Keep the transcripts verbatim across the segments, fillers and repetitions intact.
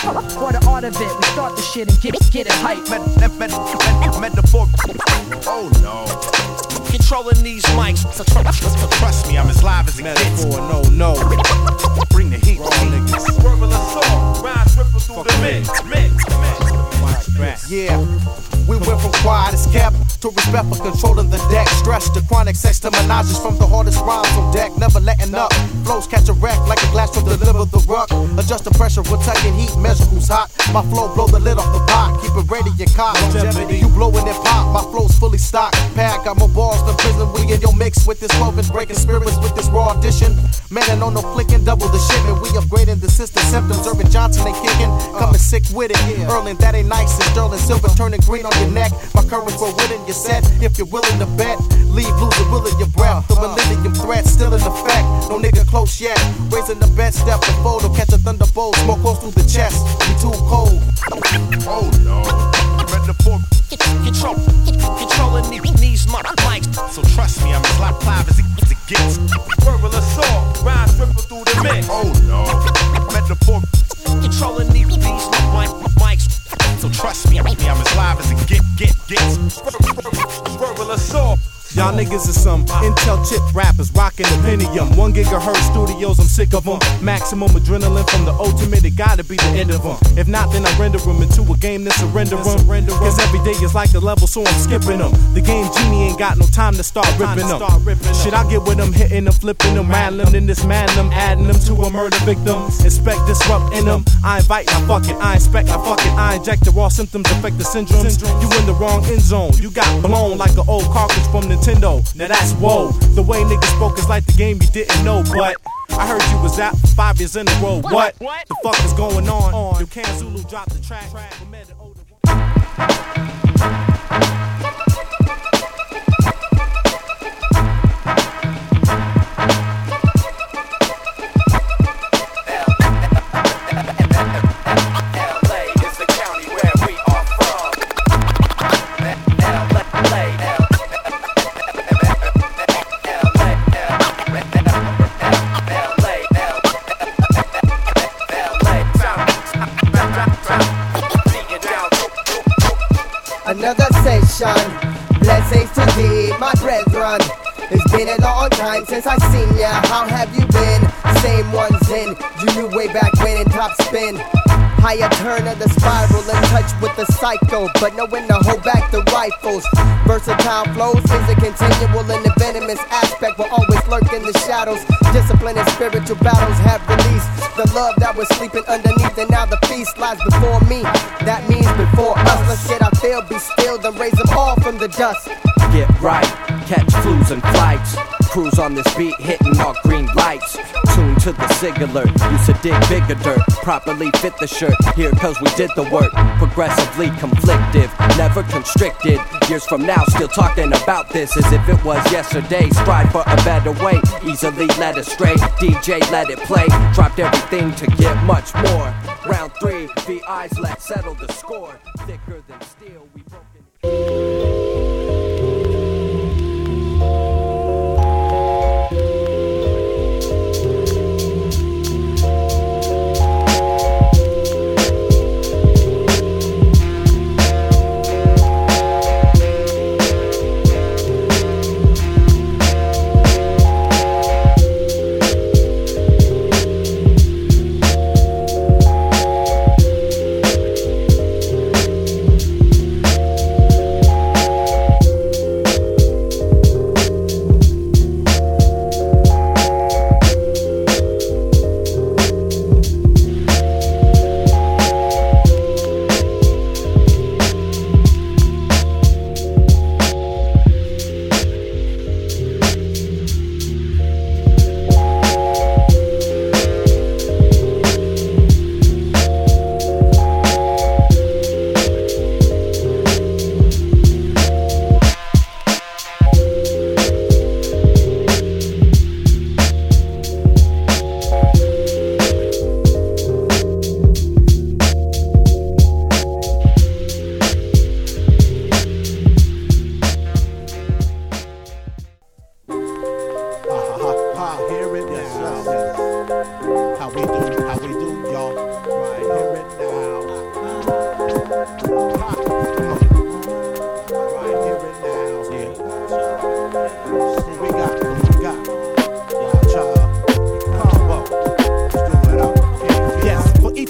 For the art of it, we start the shit and get, get it hype. Met, met, met, met, metaphor. Oh no. Controlling these mics. Trust me, I'm as live as it gets. No, no. Bring the heat. Raw niggas. Verbal assault. Rhymes ripple through the mix. Mix. Mix. Yeah. We went from quiet as kept to respect for controlling the deck. Stress to chronic sex to menages from the hardest rhymes on deck. Never letting up. Flows catch a wreck like a glass from the lip of the ruck. Adjust the pressure, rotating heat, measure who's hot. My flow blow the lid off the pot. Keep it ready and cock. Longevity. You blowing it pop. My flow's fully stocked. Pack got more balls than prison. We in your mix with this movement, breaking spirits with this raw audition. Man, and on no flicking, double the shipment. We upgrading the system symptoms. Irvin Johnson ain't kicking. Coming sick with it. Erling, that ain't nice. It's sterling silver turning green on your neck. My currents for winning your set. If you're willing to bet, leave losing will in your breath. The millennium threat still in effect. No nigga close yet. Raising the bed step and fold to catch a thunderbolt. Smoke close through the chest. We too cold. Oh no. Metaphor. Control. Controlling these mics. So trust me, I'm as live as it, as it gets. Verbal assault. Rhymes ripple through the mix. Oh no. Metaphor. Controlling these mics. So trust me, I'm as live as it get, get, gets. Verbal assault. Y'all niggas is some Intel chip rappers rocking the Pentium. One gigahertz studios, I'm sick of them. Maximum adrenaline from the ultimate, it gotta be the end of them. If not, then I render them into a game that surrender them. Cause every day is like a level, so I'm skipping them. The game genie ain't got no time to start ripping them. Shit, I get with them, hitting them, flipping them, rattling them, dismantling them, adding them to a murder victim. Inspect, disrupt in them. I invite, I fuck it, I inspect, I fuck it, I inject the raw symptoms, affect the syndromes. You in the wrong end zone, you got blown like an old cartridge from Nintendo. Now that's whoa. The way niggas spoke is like the game you didn't know, but I heard you was out for five years in a row. What? The fuck is going on? You can't Zulu drop the track. Another session, blessings to thee, my brethren. It's been a long time since I seen ya. How have you been? Same ones in. You knew way back when in top spin. Higher turn of the spiral, in touch with the cycle, but knowing to hold back the rifles. Versatile flows is a continual and the venomous aspect will always lurk in the shadows. Discipline and spiritual battles have released the love that was sleeping underneath, and now the feast lies before me. That means before us. Let's get our fill, be still, then raise them all from the dust. Get right, catch flus and flights. Cruise on this beat, hitting all green lights. Tune to the sig alert, used to dig bigger dirt. Properly fit the shirt, here cause we did the work. Progressively conflictive, never constricted. Years from now, still talking about this as if it was yesterday. Strive for a better way, easily led astray. D J let it play, dropped everything to get much more. Round three, V Is let's settle the score. Thicker than steel, we broke it.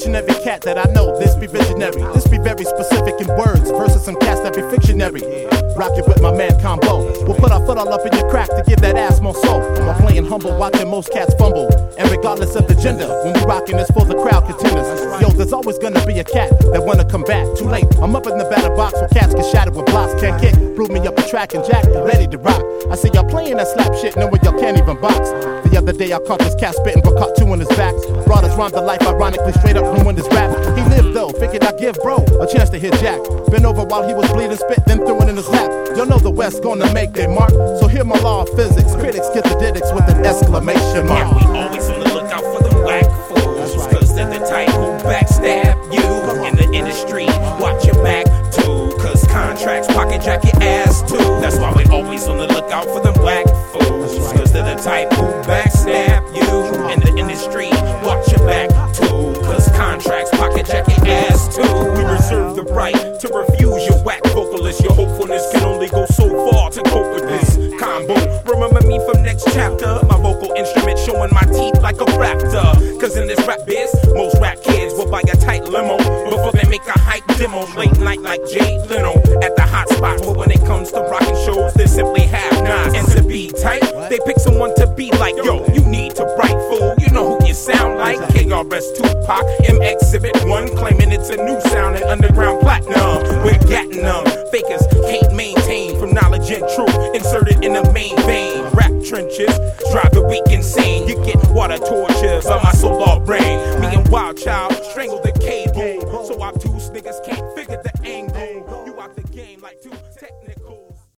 and every cat that I know, this be visionary. This be very specific in words versus some cats that be fictionary. Rockin' with my man Combo. We'll put our foot all up in your crack to give that ass more soul. While playing humble, watching most cats fumble. And regardless of the gender, when we rockin' this for the crowd contenders. Yo, there's always gonna be a cat that wanna come back. Too late, I'm up in the batter box where cats get shattered with blocks. Can't kick, blew me up a track and Jack, be ready to rock. I see y'all playing that slap shit knowing y'all can't even box. The other day I caught this cat spitting but caught two in his back. Brought his rhyme to life, ironically straight up ruined his rap. He lived though, figured I'd give bro a chance to hit Jack. Been over while he was bleeding, spit, then threw it in his lap. Y'all know the West gonna make their mark, so hear my law of physics. Critics get the didicks with an exclamation mark. And we always on the lookout for the whack fools, cause they're the type who backstab you. In the industry, watch your back too, cause contracts pocket jack your ass too. That's why we always on the lookout for them whack fools, cause they're the type who backstab you. In the industry, watch your back too, cause contracts pocket jack your ass too. We reserve the right to refuse your whack vocalist. Your hopefulness can only go so far to cope with this combo. Remember me from next chapter, my vocal instrument showing my teeth like a raptor. Cause in this rap biz, most rap kids will buy a tight limo before they make a hype demo. Late night like Jay Leno at the hot spot. But when it comes to rockin' shows, they simply have not. And to be tight, they pick someone to be like, yo, you need to write, fool. You know who you sound like. K R S Tupac, M Exhibit one, claiming it's a new sound and underground platinum. We're getting them. Fakers can't maintain from knowledge and truth inserted in the main vein. Rap trenches drive the weak insane. You get water tortures on my solar brain. Me and Wild Child strangle the cable, so obtuse niggas can't figure the angle. You out the game like two technical.